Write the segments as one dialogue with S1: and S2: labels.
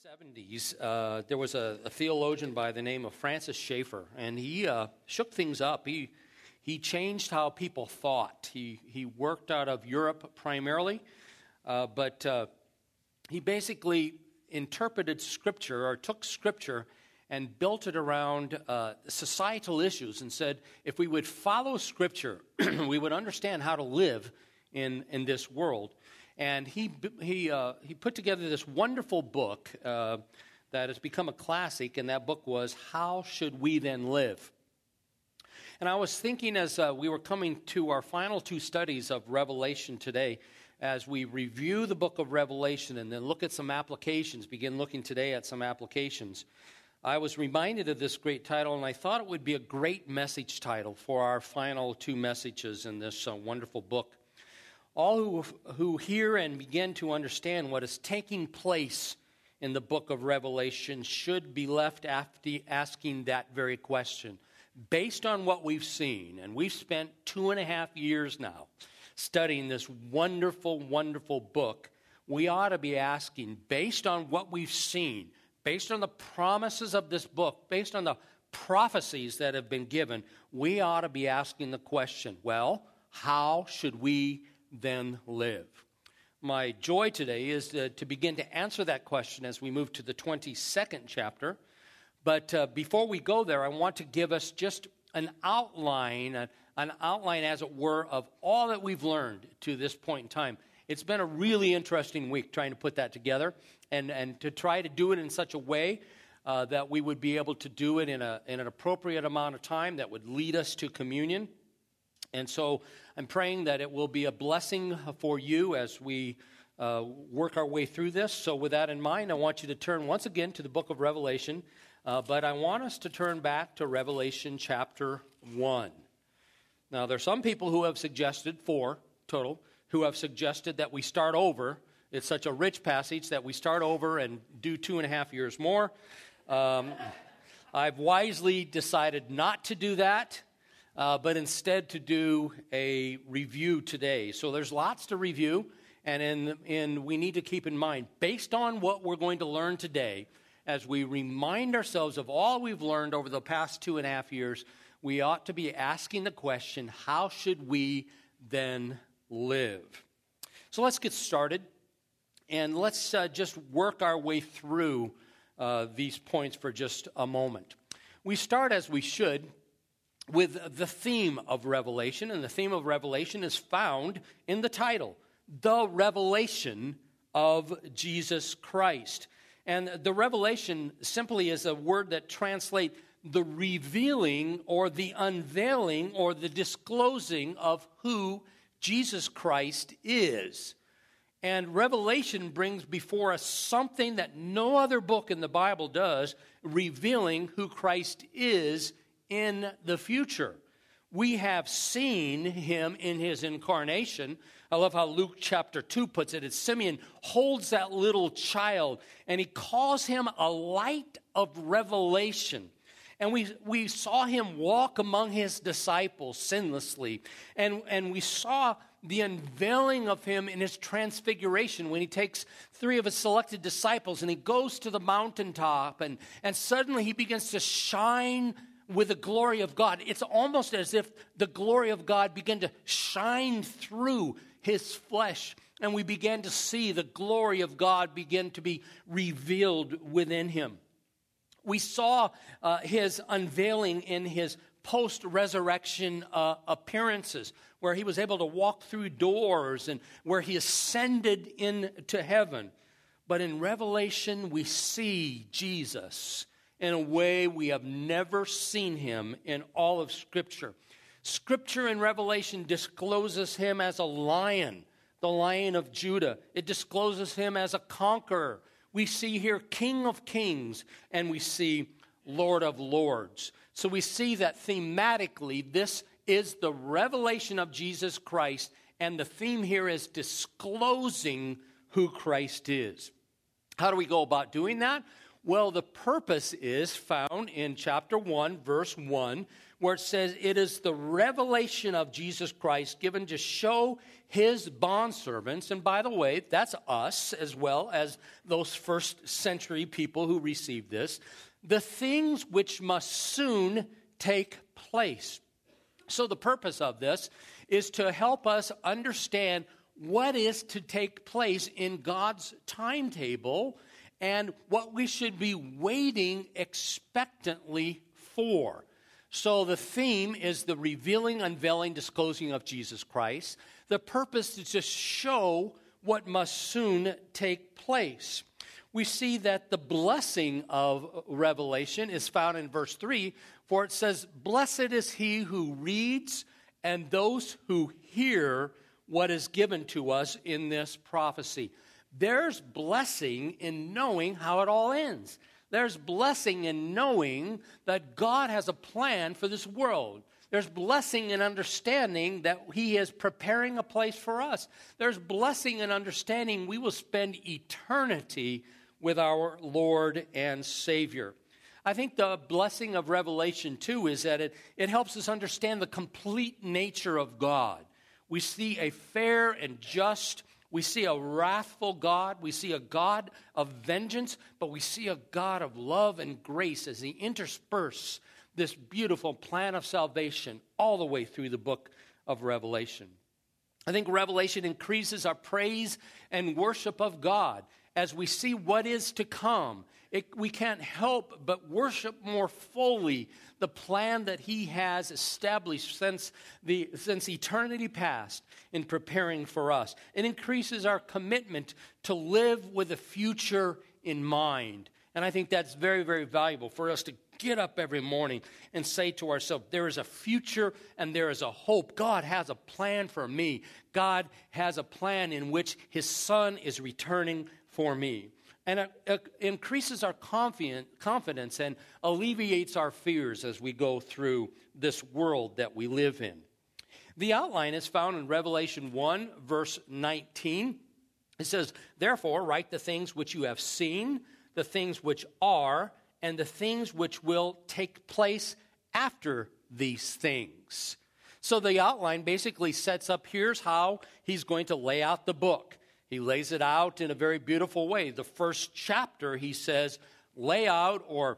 S1: 70s, there was a theologian by the name of Francis Schaeffer, and he shook things up. He changed how people thought. He worked out of Europe primarily, but he basically interpreted Scripture, or took Scripture and built it around societal issues and said, if we would follow Scripture, we would understand how to live in this world. And he put together this wonderful book that has become a classic, and that book was How Should We Then Live? And I was thinking as we were coming to our final two studies of Revelation today, as we review the book of Revelation and then look at some applications, begin looking today at some applications, I was reminded of this great title, and I thought it would be a great message title for our final two messages in this wonderful book. All who hear and begin to understand what is taking place in the book of Revelation should be left after asking that very question. Based on what we've seen, and we've spent 2.5 years now studying this wonderful, wonderful book, we ought to be asking, based on what we've seen, based on the promises of this book, based on the prophecies that have been given, we ought to be asking the question, well, how should we then live? My joy today is to begin to answer that question as we move to the 22nd chapter. But before we go there, I want to give us just an outline, as it were, of all that we've learned to this point in time. It's been a really interesting week trying to put that together and to try to do it in such a way that we would be able to do it in an appropriate amount of time that would lead us to communion. And so I'm praying that it will be a blessing for you as we work our way through this. So with that in mind, I want you to turn once again to the book of Revelation, but I want us to turn back to Revelation chapter 1. Now, there are some people who have suggested, 4 total, who have suggested that we start over. It's such a rich passage that we start over and do 2.5 years more. I've wisely decided not to do that. But instead to do a review today. So there's lots to review, and we need to keep in mind, based on what we're going to learn today, as we remind ourselves of all we've learned over the past 2.5 years, we ought to be asking the question, how should we then live? So let's get started, and let's just work our way through these points for just a moment. We start, as we should, with the theme of Revelation, and the theme of Revelation is found in the title, The Revelation of Jesus Christ. And the revelation simply is a word that translates the revealing or the unveiling or the disclosing of who Jesus Christ is. And Revelation brings before us something that no other book in the Bible does, revealing who Christ is in the future. We have seen him in his incarnation. I love how Luke chapter 2 puts it. It's Simeon holds that little child, and he calls him a light of revelation. And we saw him walk among his disciples sinlessly. And we saw the unveiling of him in his transfiguration when he takes 3 of his selected disciples and he goes to the mountaintop, and suddenly he begins to shine with the glory of God. It's almost as if the glory of God began to shine through his flesh, and we began to see the glory of God begin to be revealed within him. We saw his unveiling in his post-resurrection appearances, where he was able to walk through doors and where he ascended into heaven. But in Revelation, we see Jesus in a way we have never seen him in all of Scripture. Scripture in Revelation discloses him as a lion, the Lion of Judah. It discloses him as a conqueror. We see here King of Kings, and we see Lord of Lords. So we see that thematically this is the revelation of Jesus Christ, and the theme here is disclosing who Christ is. How do we go about doing that? Well, the purpose is found in chapter 1, verse 1, where it says, it is the revelation of Jesus Christ given to show his bondservants. And by the way, that's us as well as those first century people who received this. The things which must soon take place. So the purpose of this is to help us understand what is to take place in God's timetable and what we should be waiting expectantly for. So the theme is the revealing, unveiling, disclosing of Jesus Christ. The purpose is to show what must soon take place. We see that the blessing of Revelation is found in verse 3, for it says, blessed is he who reads and those who hear what is given to us in this prophecy. There's blessing in knowing how it all ends. There's blessing in knowing that God has a plan for this world. There's blessing in understanding that he is preparing a place for us. There's blessing in understanding we will spend eternity with our Lord and Savior. I think the blessing of Revelation, too, is that it helps us understand the complete nature of God. We see a fair and just, we see a wrathful God, we see a God of vengeance, but we see a God of love and grace as he intersperses this beautiful plan of salvation all the way through the book of Revelation. I think Revelation increases our praise and worship of God as we see what is to come. We can't help but worship more fully the plan that he has established since eternity past in preparing for us. It increases our commitment to live with the future in mind. And I think that's very, very valuable for us to get up every morning and say to ourselves, there is a future and there is a hope. God has a plan for me. God has a plan in which his Son is returning for me. And it increases our confidence and alleviates our fears as we go through this world that we live in. The outline is found in Revelation 1, verse 19. It says, therefore, write the things which you have seen, the things which are, and the things which will take place after these things. So the outline basically sets up, here's how he's going to lay out the book. He lays it out in a very beautiful way. The first chapter, he says, lay out or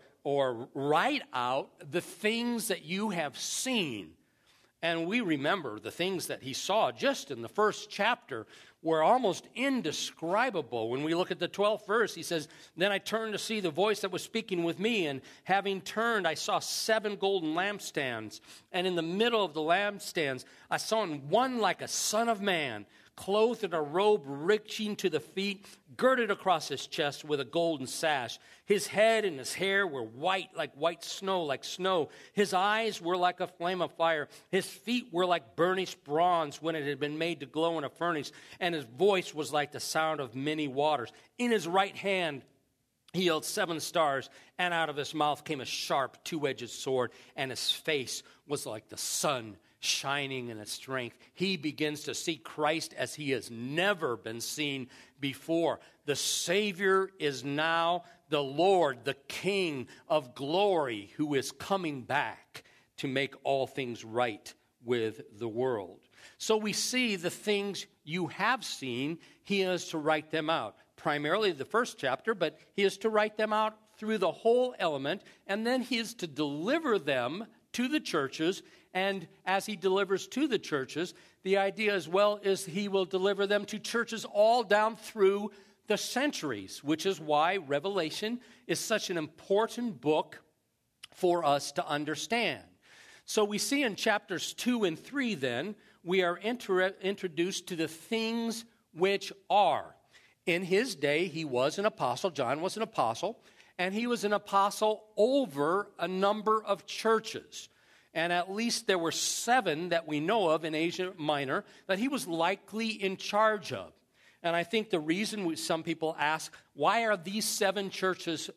S1: write out the things that you have seen. And we remember the things that he saw just in the first chapter were almost indescribable. When we look at the 12th verse, he says, then I turned to see the voice that was speaking with me, and having turned, I saw 7 golden lampstands. And in the middle of the lampstands, I saw one like a son of man, clothed in a robe reaching to the feet, girded across his chest with a golden sash. His head and his hair were white, like white snow, like snow. His eyes were like a flame of fire. His feet were like burnished bronze when it had been made to glow in a furnace. And his voice was like the sound of many waters. In his right hand he held 7 stars, and out of his mouth came a sharp 2-edged sword, and his face was like the sun shining in its strength. He begins to see Christ as he has never been seen before. The Savior is now the Lord, the King of glory, who is coming back to make all things right with the world. So we see the things you have seen, he is to write them out. Primarily the first chapter, but he is to write them out through the whole element, and then he is to deliver them to the churches. And as he delivers to the churches, the idea as well is he will deliver them to churches all down through the centuries, which is why Revelation is such an important book for us to understand. So we see in chapters 2 and 3 then, we are introduced to the things which are. In his day, he was an apostle, John was an apostle, and he was an apostle over a number of churches. And at least there were 7 that we know of in Asia Minor that he was likely in charge of. And I think the reason some people ask, why are these 7 churches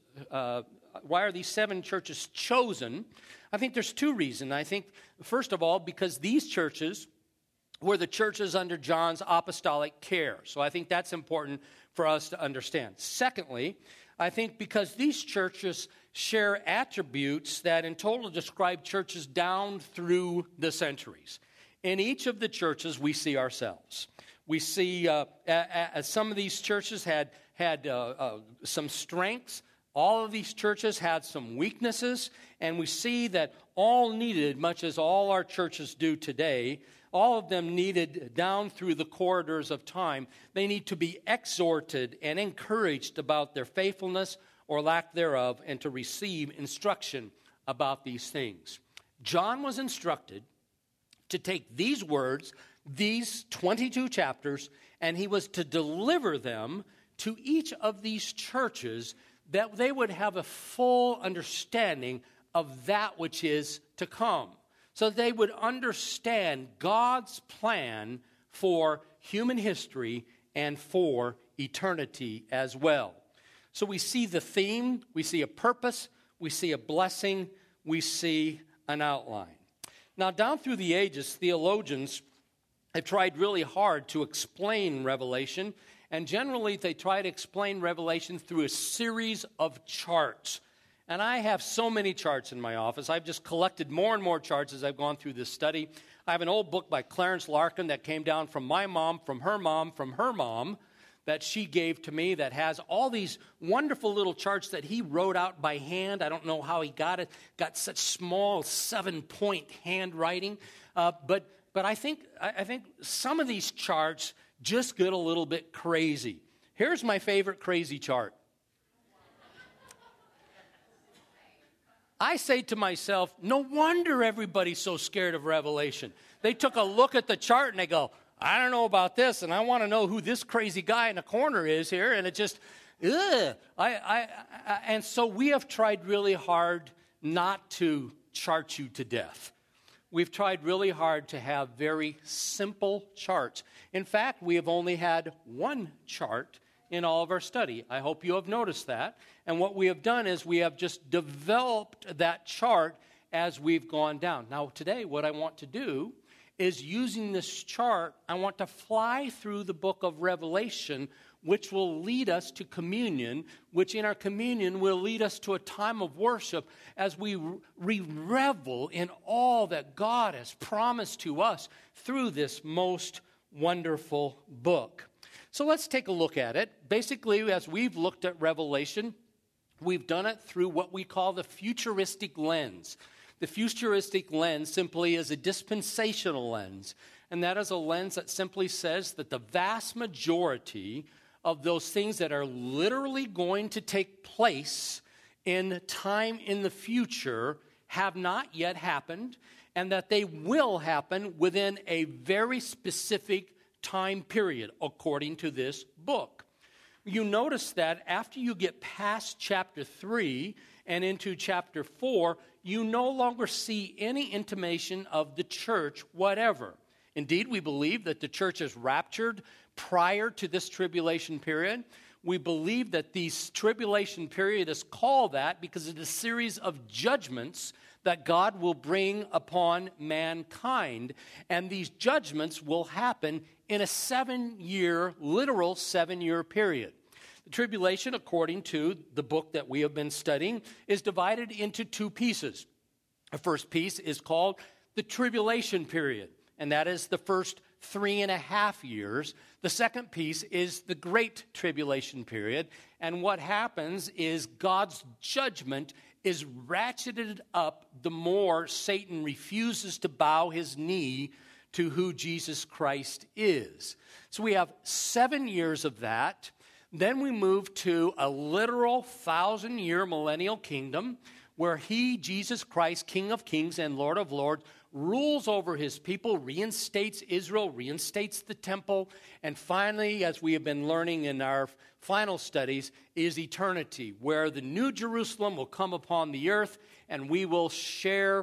S1: chosen? I think there's 2 reasons. I think, first of all, because these churches were the churches under John's apostolic care. So I think that's important for us to understand. Secondly, I think because these churches share attributes that in total describe churches down through the centuries. In each of the churches, we see ourselves. We see some of these churches had some strengths. All of these churches had some weaknesses. And we see that all needed, much as all our churches do today, all of them needed down through the corridors of time, they need to be exhorted and encouraged about their faithfulness or lack thereof and to receive instruction about these things. John was instructed to take these words, these 22 chapters, and he was to deliver them to each of these churches that they would have a full understanding of that which is to come. So they would understand God's plan for human history and for eternity as well. So we see the theme, we see a purpose, we see a blessing, we see an outline. Now, down through the ages, theologians have tried really hard to explain Revelation, and generally they try to explain Revelation through a series of charts. And I have so many charts in my office. I've just collected more and more charts as I've gone through this study. I have an old book by Clarence Larkin that came down from my mom, from her mom, that she gave to me that has all these wonderful little charts that he wrote out by hand. I don't know how he got such small 7-point handwriting. But I think some of these charts just get a little bit crazy. Here's my favorite crazy chart. I say to myself, no wonder everybody's so scared of Revelation. They took a look at the chart and they go, I don't know about this, and I want to know who this crazy guy in the corner is here, and it just, ugh. And so we have tried really hard not to chart you to death. We've tried really hard to have very simple charts. In fact, we have only had one chart in all of our study. I hope you have noticed that. And what we have done is we have just developed that chart as we've gone down. Now, today, what I want to do is using this chart, I want to fly through the book of Revelation, which will lead us to communion, which in our communion will lead us to a time of worship as we revel in all that God has promised to us through this most wonderful book. So let's take a look at it. Basically, as we've looked at Revelation, we've done it through what we call the futuristic lens. The futuristic lens simply is a dispensational lens, and that is a lens that simply says that the vast majority of those things that are literally going to take place in time in the future have not yet happened, and that they will happen within a very specific time period, according to this book. You notice that after you get past chapter 3 and into chapter 4, you no longer see any intimation of the church whatever. Indeed, we believe that the church is raptured prior to this tribulation period. We believe that this tribulation period is called that because of the series of judgments that God will bring upon mankind. And these judgments will happen in a 7-year, literal 7-year period. The tribulation, according to the book that we have been studying, is divided into 2 pieces. The first piece is called the tribulation period, and that is the first 3.5 years. The second piece is the Great Tribulation period, and what happens is God's judgment is ratcheted up the more Satan refuses to bow his knee to who Jesus Christ is. So we have 7 years of that. Then we move to a literal 1,000-year millennial kingdom where he, Jesus Christ, King of Kings and Lord of Lords, rules over his people, reinstates Israel, reinstates the temple, and finally, as we have been learning in our final studies, is eternity, where the new Jerusalem will come upon the earth and we will share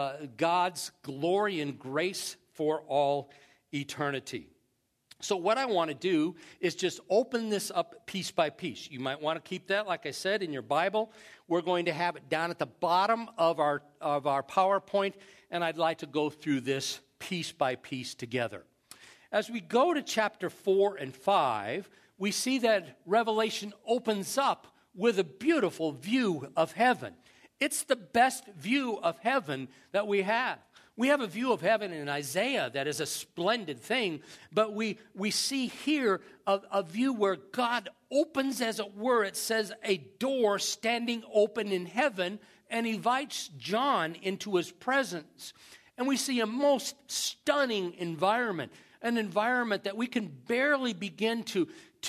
S1: God's glory and grace for all eternity. So what I want to do is just open this up piece by piece. You might want to keep that, like I said, in your Bible. We're going to have it down at the bottom of our PowerPoint, and I'd like to go through this piece by piece together. As we go to chapter 4 and 5, we see that Revelation opens up with a beautiful view of heaven. It's the best view of heaven that we have. We have a view of heaven in Isaiah that is a splendid thing, but we see here a view where God opens, as it were, it says, a door standing open in heaven, and invites John into his presence. And we see a most stunning environment, an environment that we can barely begin to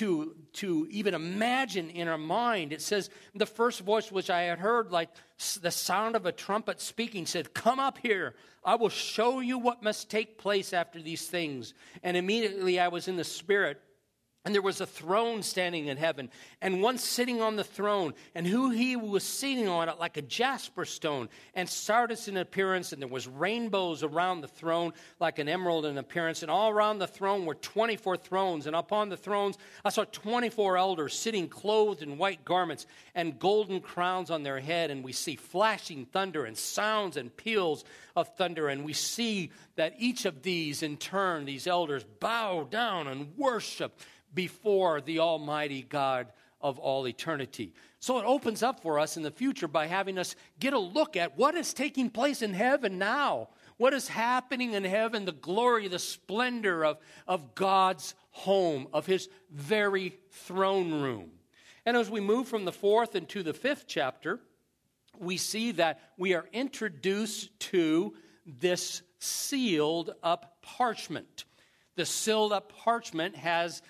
S1: even imagine in our mind. It says, the first voice which I had heard, like the sound of a trumpet speaking, said, "Come up here. I will show you what must take place after these things." And immediately I was in the Spirit, and there was a throne standing in heaven, and one sitting on the throne, and who he was sitting on it like a jasper stone, and sardis in appearance, and there was rainbows around the throne like an emerald in appearance, and all around the throne were 24 thrones, and upon the thrones I saw 24 elders sitting clothed in white garments, and golden crowns on their head, and we see flashing thunder, and sounds and peals of thunder, and we see that each of these, in turn, these elders bow down and worship before the Almighty God of all eternity. So it opens up for us in the future by having us get a look at what is taking place in heaven now. What is happening in heaven, the glory, the splendor of God's home, of his very throne room. And as we move from the 4th into the 5th chapter, we see that we are introduced to this sealed up parchment. The sealed up parchment has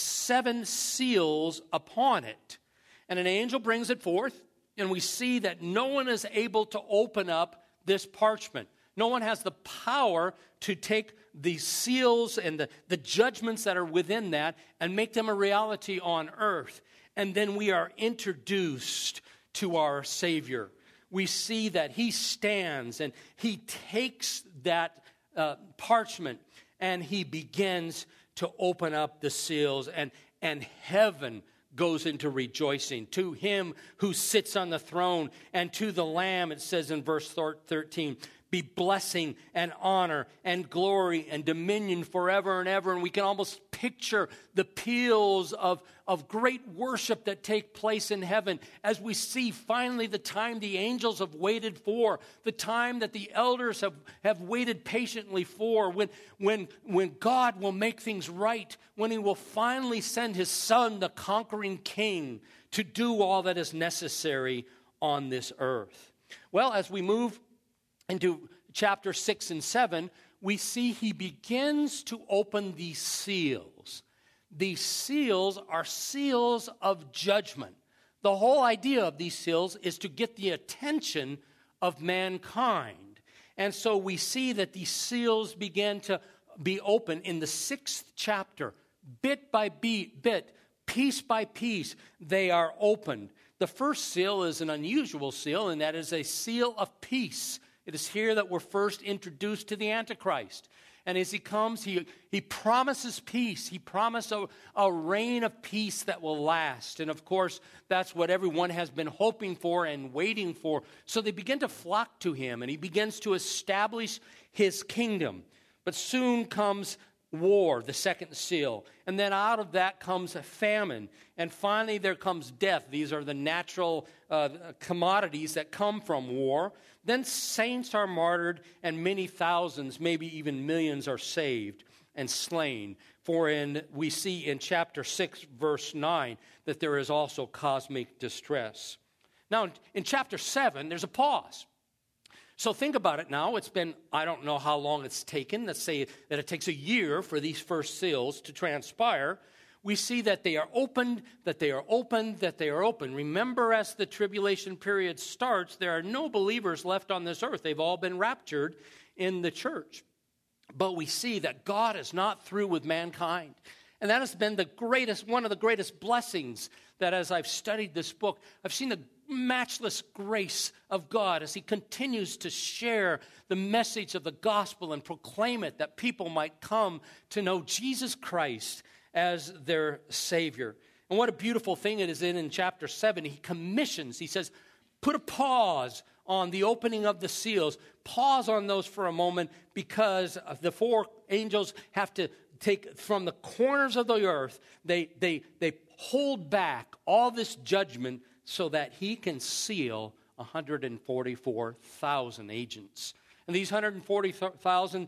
S1: 7 seals upon it. And an angel brings it forth, and we see that no one is able to open up this parchment. No one has the power to take the seals and the judgments that are within that and make them a reality on earth. And then we are introduced to our Savior. We see that he stands and he takes that parchment and he begins to open up the seals, and heaven goes into rejoicing. To him who sits on the throne and to the Lamb, it says in verse 13, be blessing and honor and glory and dominion forever and ever. And we can almost picture the peals of great worship that take place in heaven as we see finally the time the angels have waited for, the time that the elders have waited patiently for, when God will make things right, when he will finally send his Son, the conquering King, to do all that is necessary on this earth. Well, as we move into chapter 6 and 7, we see he begins to open these seals. These seals are seals of judgment. The whole idea of these seals is to get the attention of mankind. And so we see that these seals begin to be open in the 6th chapter. Bit by bit, piece by piece, they are opened. The first seal is an unusual seal, and that is a seal of peace. It is here that we're first introduced to the Antichrist. And as he comes, he promises peace. He promises a reign of peace that will last. And of course, that's what everyone has been hoping for and waiting for. So they begin to flock to him, and he begins to establish his kingdom. But soon comes war, the second seal. And then out of that comes a famine. And finally there comes death. These are the natural commodities that come from war. Then saints are martyred, and many thousands, maybe even millions, are saved and slain. For we see in chapter 6, verse 9, that there is also cosmic distress. Now, in chapter 7, there's a pause. So think about it now. It's been, I don't know how long it's taken. Let's say that it takes a year for these first seals to transpire. We see that they are opened, that they are opened, that they are open. Remember, as the tribulation period starts, there are no believers left on this earth. They've all been raptured in the church. But we see that God is not through with mankind. And that has been one of the greatest blessings that as I've studied this book, I've seen the matchless grace of God as he continues to share the message of the gospel and proclaim it, that people might come to know Jesus Christ as their Savior. And what a beautiful thing it is in chapter 7. He commissions, he says, put a pause on the opening of the seals. Pause on those for a moment, because the 4 angels have to take from the corners of the earth, they hold back all this judgment so that he can seal 144,000 agents. And these 140,000,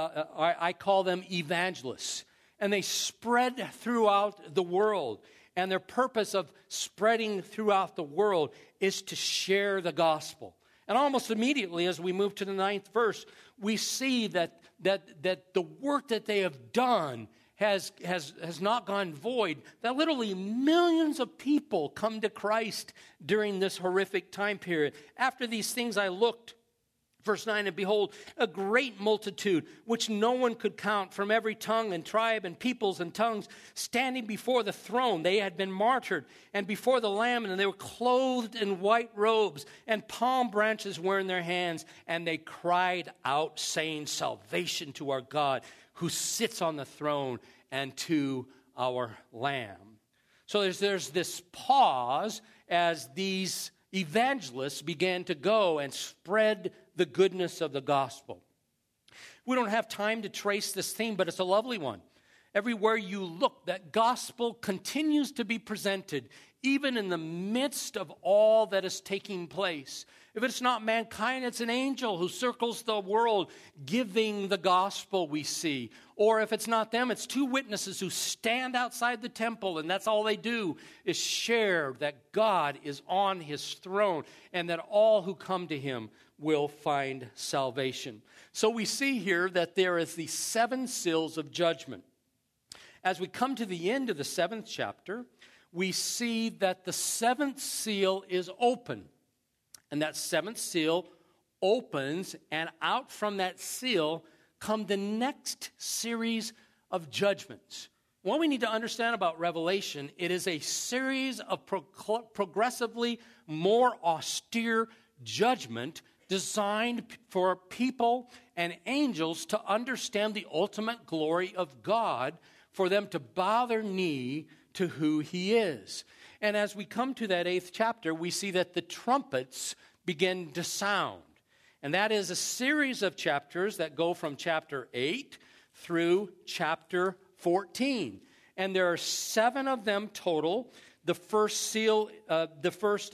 S1: I call them evangelists. And they spread throughout the world. And their purpose of spreading throughout the world is to share the gospel. And almost immediately, as we move to the 9th verse, we see that the work that they have done has not gone void. That literally millions of people come to Christ during this horrific time period. After these things I looked, verse 9, and behold, a great multitude, which no one could count, from every tongue and tribe and peoples and tongues, standing before the throne. They had been martyred, and before the Lamb, and they were clothed in white robes, and palm branches were in their hands, and they cried out, saying, salvation to our God, who sits on the throne, and to our Lamb. So there's this pause as these evangelists began to go and spread the goodness of the gospel. We don't have time to trace this theme, but it's a lovely one. Everywhere you look, that gospel continues to be presented, even in the midst of all that is taking place. If it's not mankind, it's an angel who circles the world giving the gospel, we see. Or if it's not them, it's two witnesses who stand outside the temple, and that's all they do is share that God is on his throne and that all who come to him will find salvation. So we see here that there is the 7 seals of judgment. As we come to the end of the 7th chapter, we see that the 7th seal is open. And that 7th seal opens, and out from that seal come the next series of judgments. What we need to understand about Revelation, it is a series of progressively more austere judgment designed for people and angels to understand the ultimate glory of God, for them to bow their knee to who he is. And as we come to that 8th chapter, we see that the trumpets begin to sound. And that is a series of chapters that go from chapter 8 through chapter 14. And there are 7 of them total. The first seal, the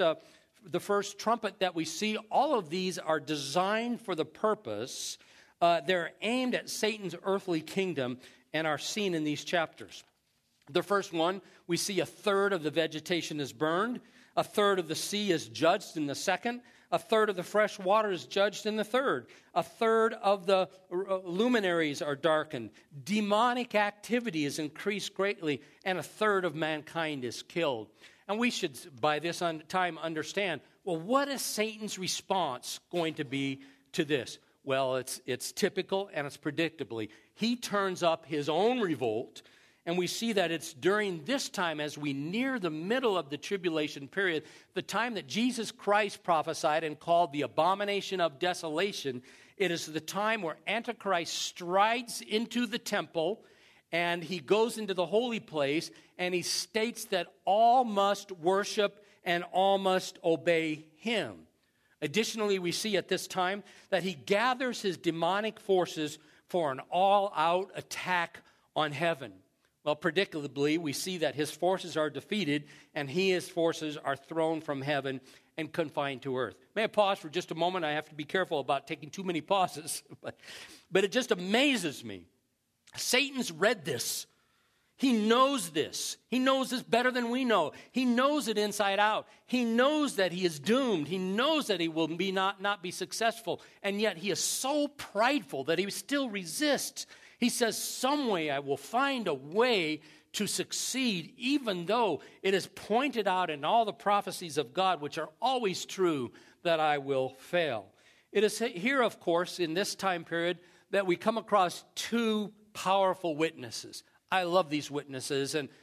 S1: first trumpet that we see, all of these are designed for the purpose. They're aimed at Satan's earthly kingdom and are seen in these chapters. The first one, we see a third of the vegetation is burned, a third of the sea is judged in the second, a third of the fresh water is judged in the third, a third of the luminaries are darkened, demonic activity is increased greatly, and a third of mankind is killed. And we should, by this time, understand, well, what is Satan's response going to be to this? Well, it's typical and it's predictably. He turns up his own revolt, and we see that it's during this time, as we near the middle of the tribulation period, the time that Jesus Christ prophesied and called the abomination of desolation. It is the time where Antichrist strides into the temple, and he goes into the holy place, and he states that all must worship and all must obey him. Additionally, we see at this time that he gathers his demonic forces for an all-out attack on heaven. Well, predictably, we see that his forces are defeated and his forces are thrown from heaven and confined to earth. May I pause for just a moment? I have to be careful about taking too many pauses. But it just amazes me. Satan's read this. He knows this. He knows this better than we know. He knows it inside out. He knows that he is doomed. He knows that he will not be successful. And yet he is so prideful that he still resists. He says, some way I will find a way to succeed, even though it is pointed out in all the prophecies of God, which are always true, that I will fail. It is here, of course, in this time period, that we come across 2 powerful witnesses. I love these witnesses, and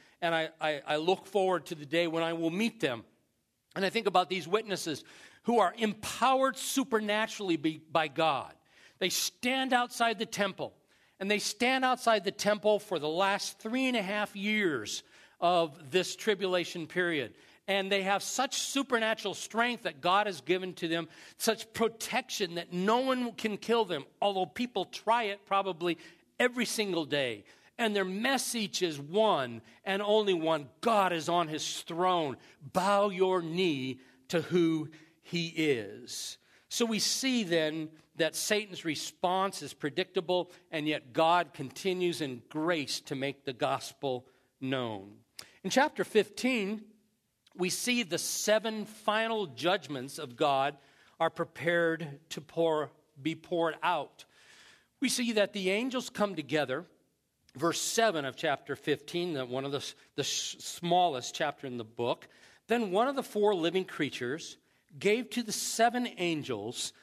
S1: I look forward to the day when I will meet them. And I think about these witnesses who are empowered supernaturally by God. They stand outside the temple. And they stand outside the temple for the last 3.5 years of this tribulation period. And they have such supernatural strength that God has given to them, such protection that no one can kill them, although people try it probably every single day. And their message is one and only one. God is on his throne. Bow your knee to who he is. So we see then that Satan's response is predictable, and yet God continues in grace to make the gospel known. In chapter 15, we see the 7 final judgments of God are prepared to be poured out. We see that the angels come together. Verse 7 of chapter 15, one of the smallest chapter in the book. Then one of the 4 living creatures gave to the 7 angels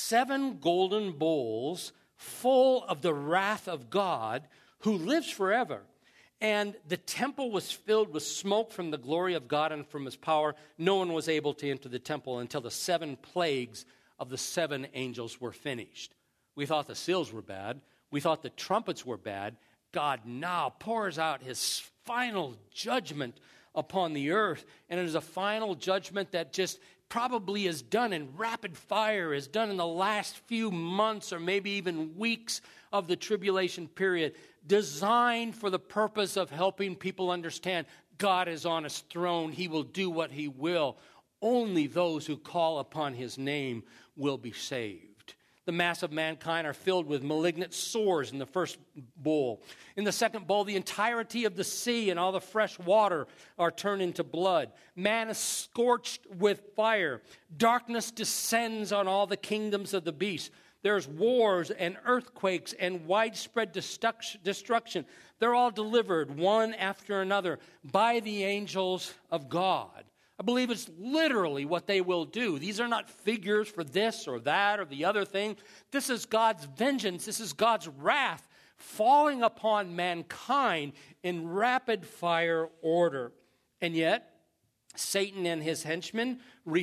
S1: 7 golden bowls full of the wrath of God, who lives forever. And the temple was filled with smoke from the glory of God and from his power. No one was able to enter the temple until the 7 plagues of the 7 angels were finished. We thought the seals were bad. We thought the trumpets were bad. God now pours out his final judgment upon the earth. And it is a final judgment that just probably is done in rapid fire, is done in the last few months or maybe even weeks of the tribulation period, designed for the purpose of helping people understand God is on his throne. He will do what he will. Only those who call upon his name will be saved. The mass of mankind are filled with malignant sores in the first bowl. In the second bowl, the entirety of the sea and all the fresh water are turned into blood. Man is scorched with fire. Darkness descends on all the kingdoms of the beast. There's wars and earthquakes and widespread destruction. They're all delivered one after another by the angels of God. I believe it's literally what they will do. These are not figures for this or that or the other thing. This is God's vengeance. This is God's wrath falling upon mankind in rapid fire order. And yet, Satan and his henchmen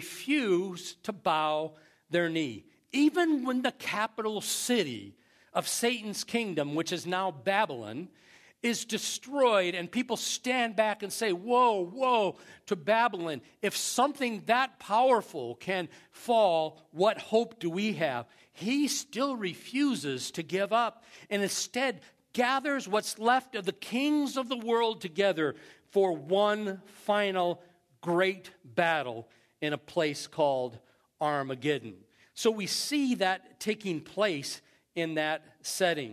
S1: refuse to bow their knee. Even when the capital city of Satan's kingdom, which is now Babylon, is destroyed, and people stand back and say, woe, woe to Babylon. If something that powerful can fall, what hope do we have? He still refuses to give up, and instead gathers what's left of the kings of the world together for one final great battle in a place called Armageddon. So we see that taking place in that setting.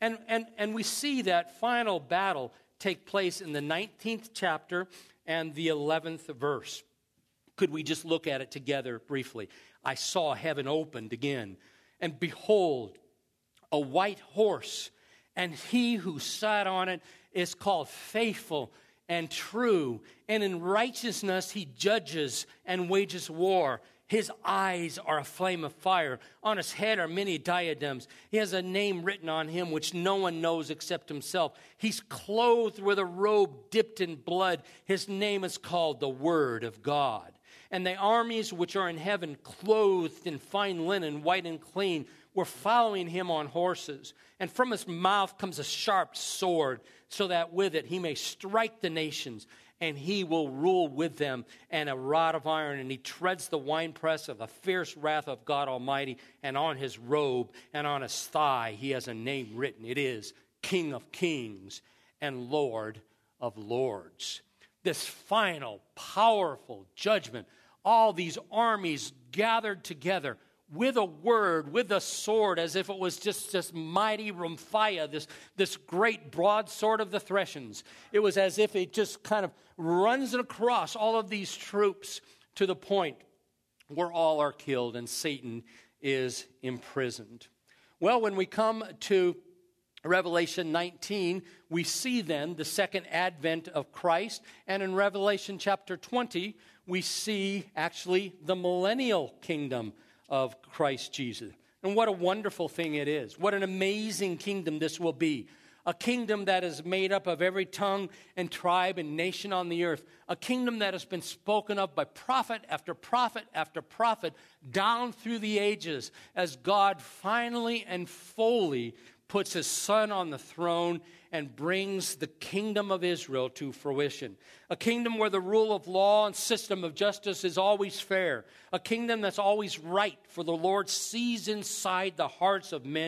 S1: And we see that final battle take place in the 19th chapter and the 11th verse. Could we just look at it together briefly? I saw heaven opened again, and behold, a white horse, and he who sat on it is called Faithful and True, and in righteousness he judges and wages war. His eyes are a flame of fire. On his head are many diadems. He has a name written on him which no one knows except himself. He's clothed with a robe dipped in blood. His name is called the Word of God. And the armies which are in heaven, clothed in fine linen, white and clean, were following him on horses. And from his mouth comes a sharp sword, so that with it he may strike the nations. And he will rule with them, and a rod of iron, and he treads the winepress of the fierce wrath of God Almighty. And on his robe and on his thigh he has a name written. It is King of Kings and Lord of Lords. This final, powerful judgment, all these armies gathered together with a word, with a sword, as if it was just this mighty Rumphia, this great broadsword of the Thracians. It was as if it just kind of runs across all of these troops to the point where all are killed and Satan is imprisoned. Well, when we come to Revelation 19, we see then the second advent of Christ. And in Revelation chapter 20, we see actually the millennial kingdom of Christ Jesus. And what a wonderful thing it is. What an amazing kingdom this will be. A kingdom that is made up of every tongue and tribe and nation on the earth. A kingdom that has been spoken of by prophet after prophet after prophet down through the ages, as God finally and fully puts his Son on the throne and brings the kingdom of Israel to fruition. A kingdom where the rule of law and system of justice is always fair. A kingdom that's always right, for the Lord sees inside the hearts of men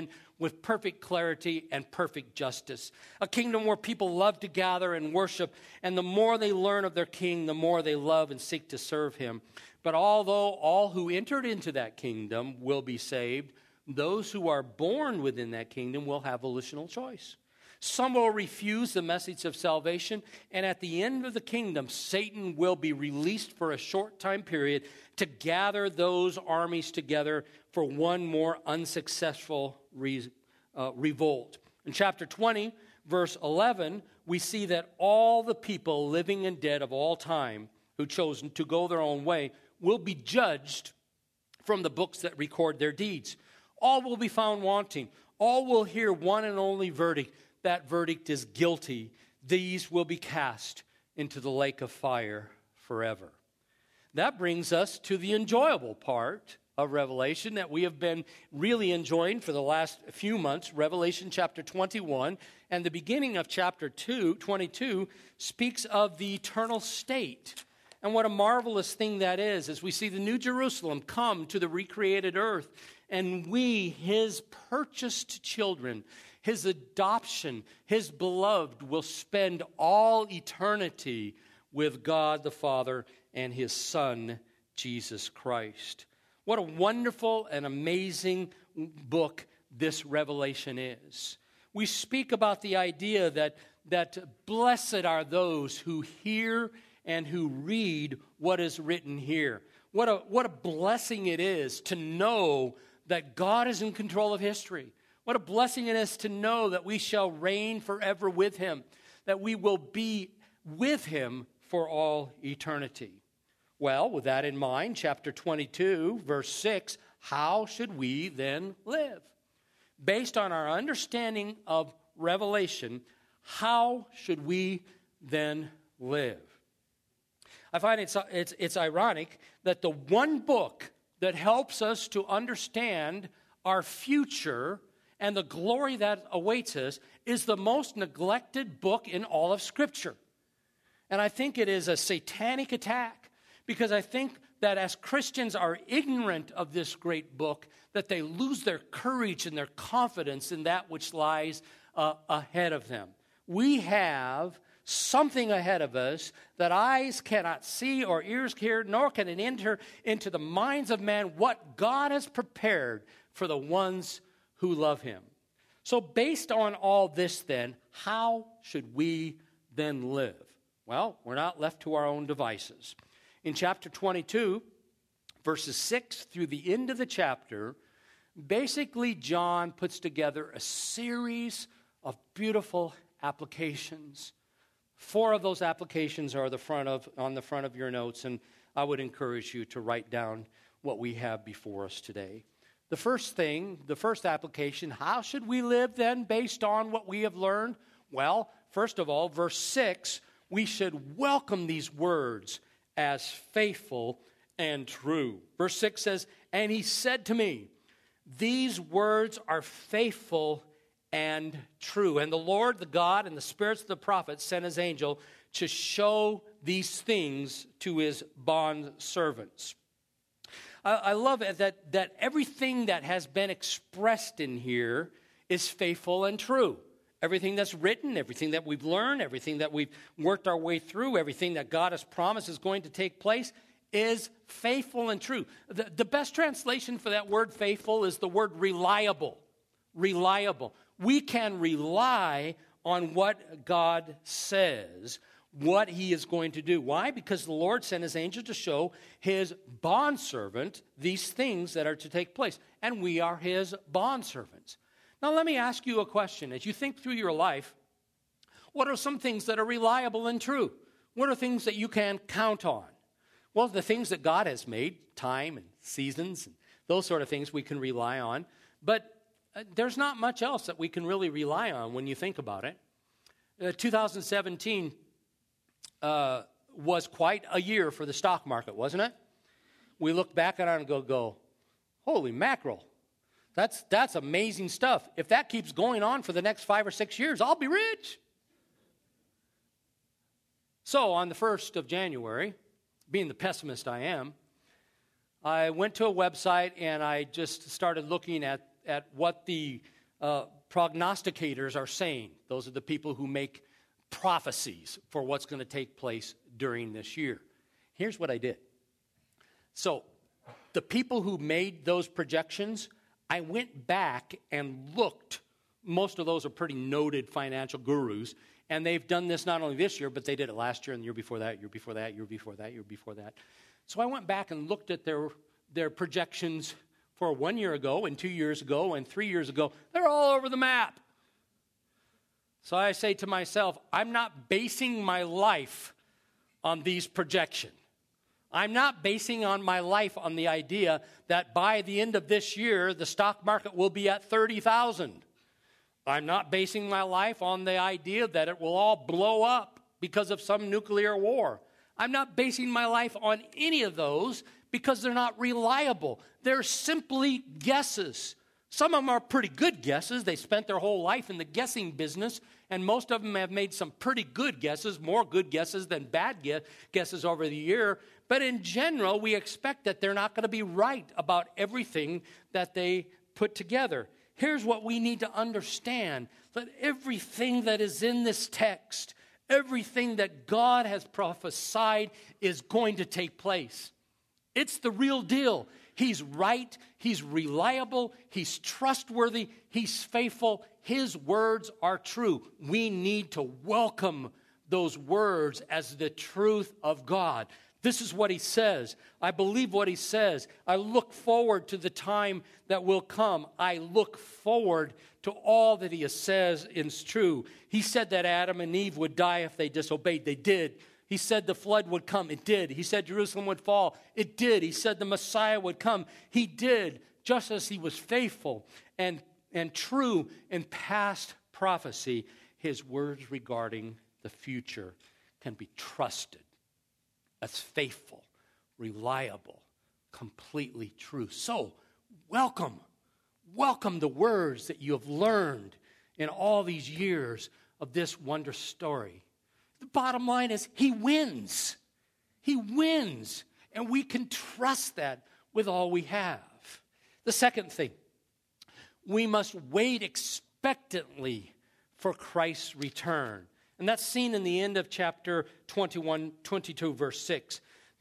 S1: with perfect clarity and perfect justice. A kingdom where people love to gather and worship, and the more they learn of their king, the more they love and seek to serve him. But although all who entered into that kingdom will be saved, those who are born within that kingdom will have volitional choice. Some will refuse the message of salvation, and at the end of the kingdom, Satan will be released for a short time period to gather those armies together for one more unsuccessful revolt. In chapter 20, verse 11, we see that all the people living and dead of all time who chose to go their own way will be judged from the books that record their deeds. All will be found wanting. All will hear one and only verdict. That verdict is guilty. These will be cast into the lake of fire forever. That brings us to the enjoyable part of Revelation that we have been really enjoying for the last few months. Revelation chapter 21 and the beginning of chapter 22 speaks of the eternal state. And what a marvelous thing that is, as we see the New Jerusalem come to the recreated earth, and we, his purchased children, his adoption, his beloved, will spend all eternity with God the Father and his Son, Jesus Christ. What a wonderful and amazing book this Revelation is. We speak about the idea that blessed are those who hear and who read what is written here. What a blessing it is to know that God is in control of history. What a blessing it is to know that we shall reign forever with him, that we will be with him for all eternity. Well, with that in mind, chapter 22, verse 6, how should we then live? Based on our understanding of Revelation, how should we then live? I find it's ironic that the one book that helps us to understand our future and the glory that awaits us is the most neglected book in all of Scripture. And I think it is a satanic attack, because I think that as Christians are ignorant of this great book, that they lose their courage and their confidence in that which lies ahead of them. We have something ahead of us that eyes cannot see or ears hear, nor can it enter into the minds of man what God has prepared for the ones who love him. So based on all this then, how should we then live? Well, we're not left to our own devices. In chapter 22, verses 6 through the end of the chapter, basically John puts together a series of beautiful applications. 4 of those applications are on the front of your notes, and I would encourage you to write down what we have before us today. The first application, how should we live then based on what we have learned? Well, first of all, verse 6, we should welcome these words as faithful and true. Verse 6 says, and he said to me, these words are faithful and true. And the Lord, the God, and the spirits of the prophets sent his angel to show these things to his bond servants. I love it that everything that has been expressed in here is faithful and true. Everything that's written, everything that we've learned, everything that we've worked our way through, everything that God has promised is going to take place is faithful and true. The best translation for that word faithful is the word reliable. Reliable. We can rely on what God says, what he is going to do. Why? Because the Lord sent his angel to show his bondservant these things that are to take place. And we are his bondservants. Now let me ask you a question. As you think through your life, what are some things that are reliable and true? What are things that you can count on? Well, the things that God has made, time and seasons, and those sort of things we can rely on. But there's not much else that we can really rely on when you think about it. 2017 was quite a year for the stock market, wasn't it? We look back on it and go, holy mackerel. That's amazing stuff. If that keeps going on for the next 5 or 6 years, I'll be rich. So on the 1st of January, being the pessimist I am, I went to a website and I just started looking at what the prognosticators are saying. Those are the people who make prophecies for what's going to take place during this year. Here's what I did. So the people who made those projections, I went back and looked. Most of those are pretty noted financial gurus, and they've done this not only this year, but they did it last year and the year before that, year before that, year before that, year before that. So I went back and looked at their projections for 1 year ago and 2 years ago and 3 years ago. They're all over the map. So I say to myself, I'm not basing my life on these projections. I'm not basing on my life on the idea that by the end of this year, the stock market will be at 30,000. I'm not basing my life on the idea that it will all blow up because of some nuclear war. I'm not basing my life on any of those because they're not reliable. They're simply guesses. Some of them are pretty good guesses. They spent their whole life in the guessing business, and most of them have made some pretty good guesses, more good guesses than bad guesses over the year. But in general, we expect that they're not going to be right about everything that they put together. Here's what we need to understand, that everything that is in this text, everything that God has prophesied is going to take place. It's the real deal. He's right, he's reliable, he's trustworthy, he's faithful. His words are true. We need to welcome those words as the truth of God. This is what he says. I believe what he says. I look forward to the time that will come. I look forward to all that he says is true. He said that Adam and Eve would die if they disobeyed. They did. He said the flood would come. It did. He said Jerusalem would fall. It did. He said the Messiah would come. He did, just as he was faithful and true in past prophecy. His words regarding the future can be trusted as faithful, reliable, completely true. So, welcome the words that you have learned in all these years of this wonder story. The bottom line is he wins. He wins, and we can trust that with all we have. The second thing, we must wait expectantly for Christ's return. And that's seen in the end of chapter 22, verse 6.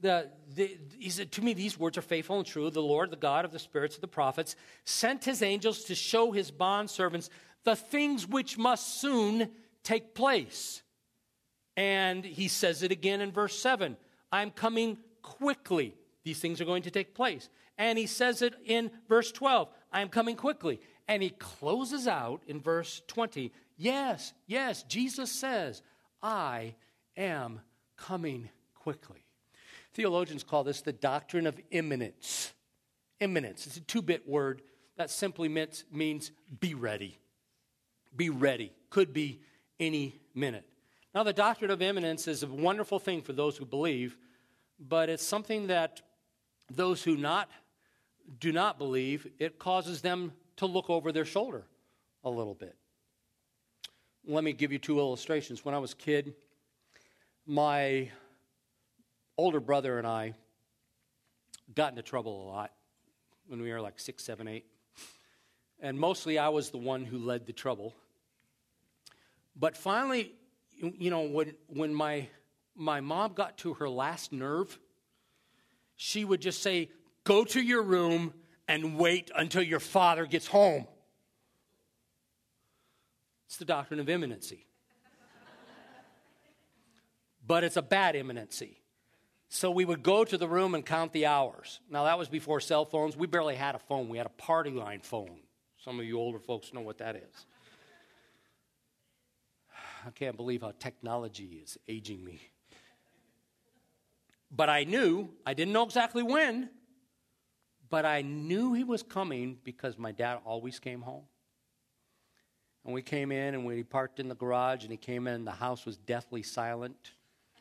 S1: He said, to me, these words are faithful and true. The Lord, the God of the spirits of the prophets, sent his angels to show his bondservants the things which must soon take place. And he says it again in verse 7. I'm coming quickly. These things are going to take place. And he says it in verse 12. I'm coming quickly. And he closes out in verse 20. Yes, Jesus says, I am coming quickly. Theologians call this the doctrine of imminence. Imminence. It's a 2-bit word that simply means be ready. Be ready. Could be any minute. Now, the doctrine of imminence is a wonderful thing for those who believe, but it's something that those who do not believe, it causes them to look over their shoulder a little bit. Let me give you 2 illustrations. When I was a kid, my older brother and I got into trouble a lot when we were like 6, 7, 8. And mostly I was the one who led the trouble. But finally, when my mom got to her last nerve, she would just say, go to your room and wait until your father gets home. It's the doctrine of imminency. But it's a bad imminency. So we would go to the room and count the hours. Now, that was before cell phones. We barely had a phone. We had a party line phone. Some of you older folks know what that is. I can't believe how technology is aging me. But I didn't know exactly when, but I knew he was coming because my dad always came home. And we came in, and we parked in the garage, and he came in, and the house was deathly silent.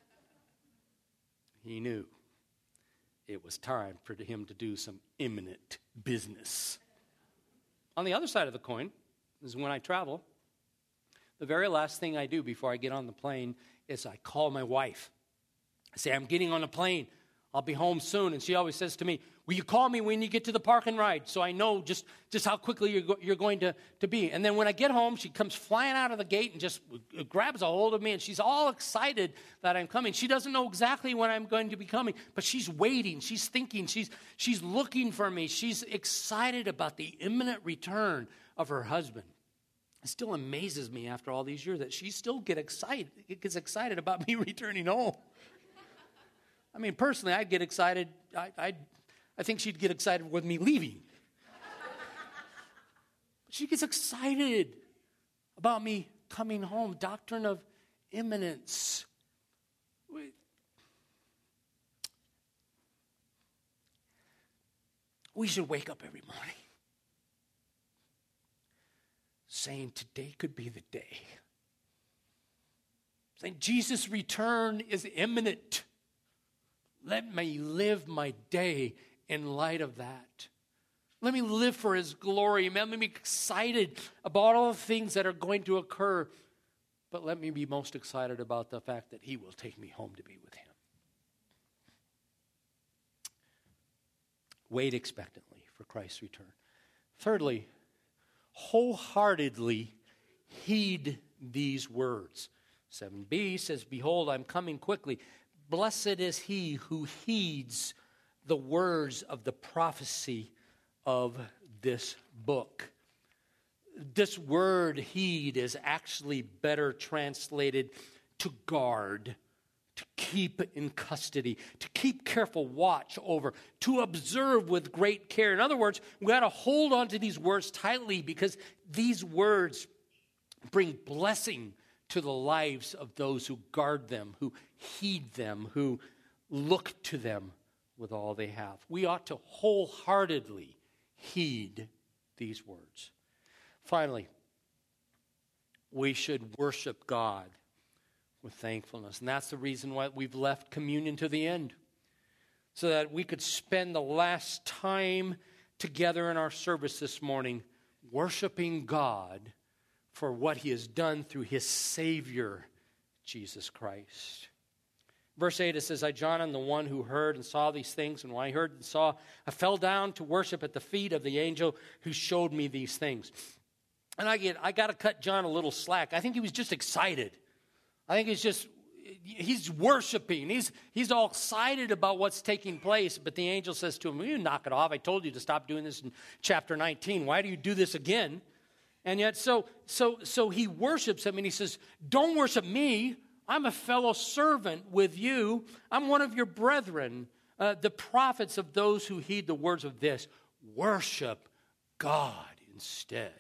S1: He knew it was time for him to do some imminent business. On the other side of the coin is when I travel, the very last thing I do before I get on the plane is I call my wife. I say, I'm getting on a plane. I'll be home soon. And she always says to me, will you call me when you get to the park and ride so I know just how quickly you're going to be. And then when I get home, she comes flying out of the gate and just grabs a hold of me, and she's all excited that I'm coming. She doesn't know exactly when I'm going to be coming, but she's waiting. She's thinking. She's looking for me. She's excited about the imminent return of her husband. It still amazes me after all these years that she still gets excited about me returning home. I mean, personally, I'd get excited. I think she'd get excited with me leaving. But she gets excited about me coming home. Doctrine of imminence. We should wake up every morning saying today could be the day. Saying Jesus' return is imminent. Let me live my day in light of that. Let me live for his glory. Let me be excited about all the things that are going to occur. But let me be most excited about the fact that he will take me home to be with him. Wait expectantly for Christ's return. Thirdly, wholeheartedly heed these words. 7b says, behold, I'm coming quickly. Blessed is he who heeds the words of the prophecy of this book. This word heed is actually better translated to guard, to keep in custody, to keep careful watch over, to observe with great care. In other words, we got to hold on to these words tightly because these words bring blessing to the lives of those who guard them, who heed them, who look to them with all they have. We ought to wholeheartedly heed these words. Finally, we should worship God with thankfulness. And that's the reason why we've left communion to the end, so that we could spend the last time together in our service this morning worshiping God for what he has done through his Savior, Jesus Christ. Verse 8, it says, I, John, am the one who heard and saw these things. And when I heard and saw, I fell down to worship at the feet of the angel who showed me these things. And I got to cut John a little slack. I think he was just excited. I think he's worshiping. He's all excited about what's taking place. But the angel says to him, you knock it off. I told you to stop doing this in chapter 19. Why do you do this again? And yet, so he worships him, and he says, don't worship me. I'm a fellow servant with you. I'm one of your brethren, the prophets of those who heed the words of this. Worship God instead.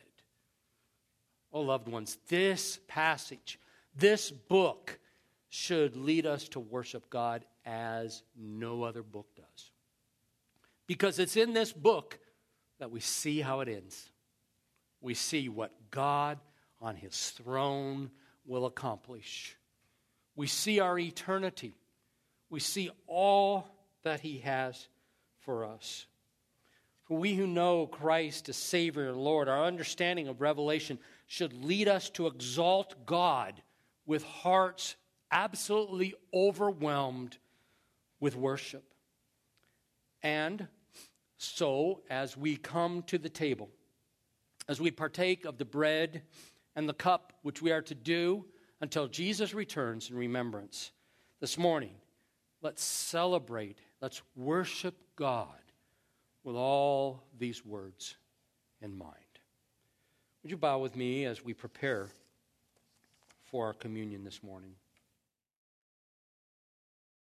S1: Oh, loved ones, this passage, this book should lead us to worship God as no other book does. Because it's in this book that we see how it ends. We see what God on his throne will accomplish. We see our eternity. We see all that he has for us. For we who know Christ as Savior and Lord, our understanding of Revelation should lead us to exalt God with hearts absolutely overwhelmed with worship. And so, as we come to the table, as we partake of the bread and the cup, which we are to do until Jesus returns in remembrance, this morning, let's celebrate, let's worship God with all these words in mind. Would you bow with me as we prepare for our communion this morning?